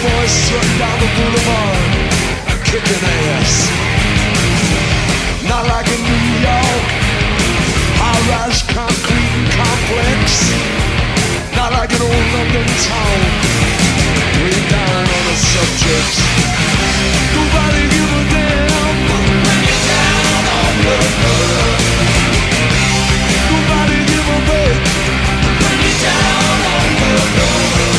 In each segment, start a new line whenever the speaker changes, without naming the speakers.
boys strutting down the boulevard, kicking ass. Not like in New York, high-rise concrete and complex. Not like an old London town, way down on the subjects. Nobody give a damn when you're down on the earth. Nobody give a break when you're down on the earth.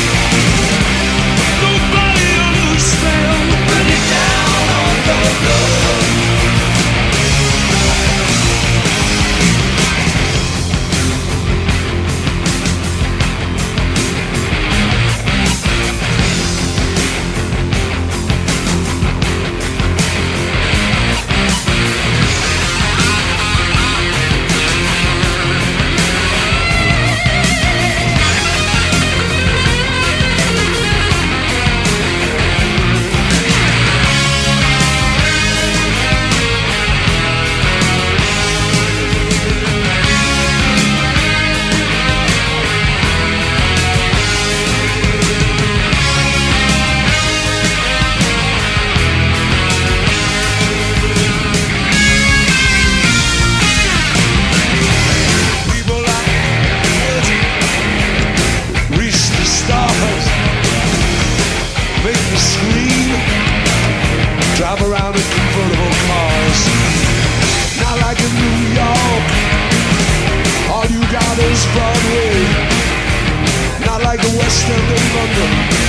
Nobody understand when you're down on the earth. Drive around in convertible cars. Not like in New York, all you got is Broadway. Not like the West End in London,